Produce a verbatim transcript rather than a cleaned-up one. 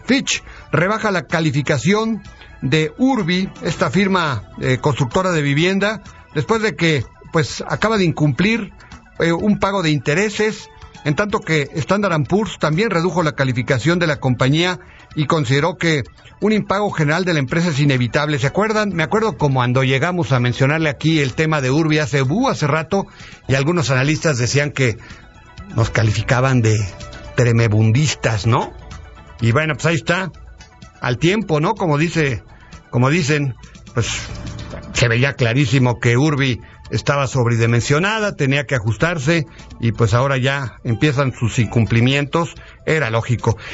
Fitch rebaja la calificación de Urbi, esta firma eh, constructora de vivienda, después de que pues acaba de incumplir eh, un pago de intereses, en tanto que Standard and Poor's también redujo la calificación de la compañía y consideró que un impago general de la empresa es inevitable. ¿Se acuerdan? Me acuerdo como cuando llegamos a mencionarle aquí el tema de Urbi hace, uh, hace rato, y algunos analistas decían que nos calificaban de tremebundistas, ¿no? Y bueno, pues ahí está, al tiempo, ¿no? Como dice, como dicen, pues se veía clarísimo que Urbi estaba sobredimensionada, tenía que ajustarse, y pues ahora ya empiezan sus incumplimientos, era lógico.